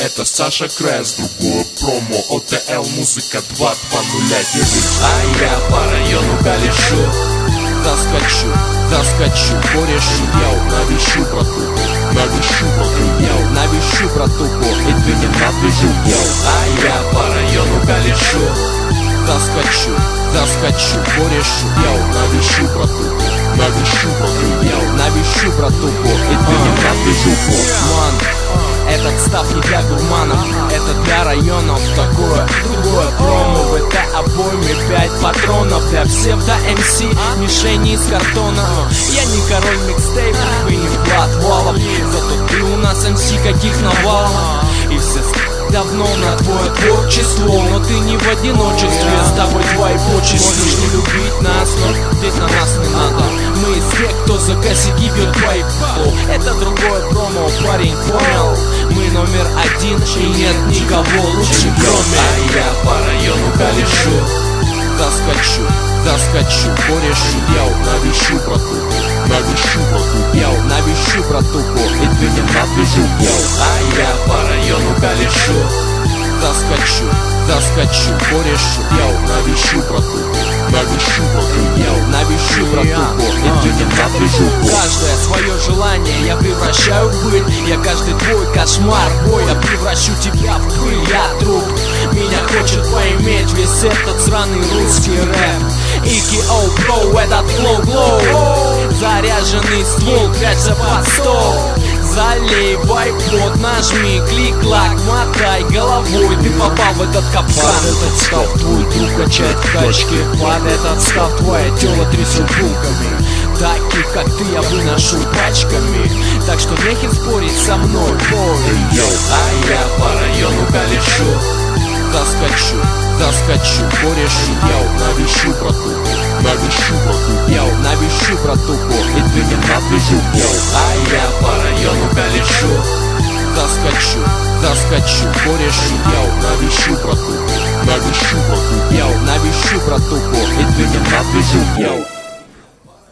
это Саша Крайс. Другое промо, ОТЛ, музыка 2.0. А я по району колешу, заскочу, корешу. Яу, навещу брату, Яу, навещу братуху, и двинем на движуху. А я по району колешу, заскочу, корешу. яу, навещу брату, Яу, навещу братуху, и двинем на движуху. Ман, этот став не для гурманов, это для районов. Такое другое промо, в этой обойме 5 патронов для псевдо-МС, мишени из картона. Я не король микстейпов и не Влад Валов, зато ты у нас МС каких навалов. И все давно на твое творчество, но ты не в одиночестве, с тобой твои почести. Можешь не любить нас, но здесь на нас не надо. Мы из тех, кто за косяки бьет твои. Это другое промо, парень, понял? Мы номер 1 и нет никого лучше, кроме. А я по району колешу, заскочу, корешу. яу, навещу брату, Яу, навещу братуху, и двинем на движуху. А я по району колешу, заскочу, корешу. яу, навещу брату, Яу, навещу братуху, и двинем на движуху. Каждое свое желание я превращаю в пыль. Я каждый твой кошмар, бой, я превращу тебя в пыль. Я труп, меня хочет поиметь весь этот сраный русский рэп. EKO, бро, этот флоу-глоу. Заряженный ствол, прячься под стол. Заливай пот, нажми, клик-клак, мотай головой, ты попал в этот капкан. Под этот став твой друг качает качки, под этот став твое тело трясет булками. Таких, как ты, я выношу пачками, так что нехер спорить со мной, бой. А я по району колешу, заскочу, корешу. яу, навещу брату, Яу, навещу братуху, и двинем на движуху. А я по району колешу, заскочу, корешу. яу, навещу брату, Яу, навещу братуху, и двинем на движуху.